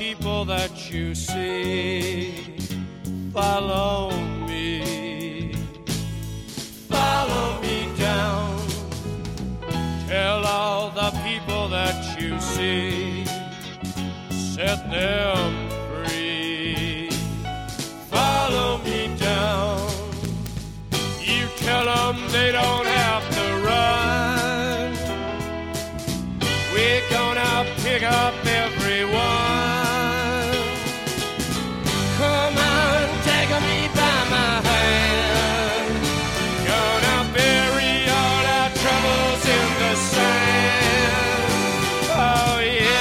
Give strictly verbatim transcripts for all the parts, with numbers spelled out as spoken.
people that you see. Follow me, follow me down. Tell all the people that you see, set them free. Follow me down. You tell them they don't have to run. We're gonna pick up everyone. Come on, take me by my hand. Gonna bury all our troubles in the sand. Oh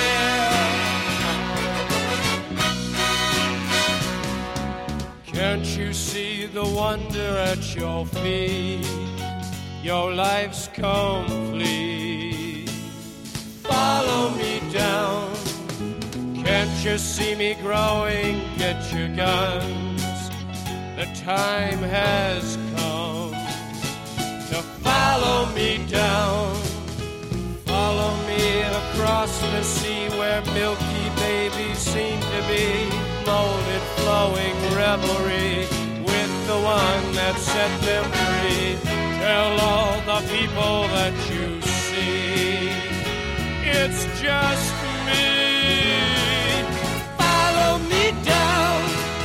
yeah. Can't you see the wonder at your feet? Your life's complete. Follow me down. Can't you see me growing? Get your guns. The time has come to follow me down. Follow me across the sea where milky babies seem to be. Molded, flowing revelry with the one that set them free. Tell all the people that you see, it's just me. Follow me down.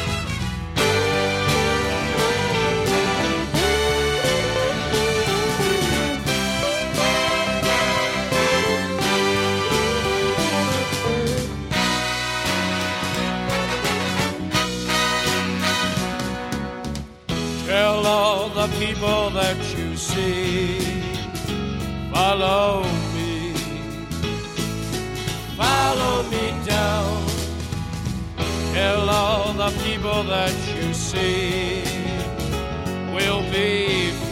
Tell all the people that you see, follow me, follow me down. Tell all the people that you see, we'll be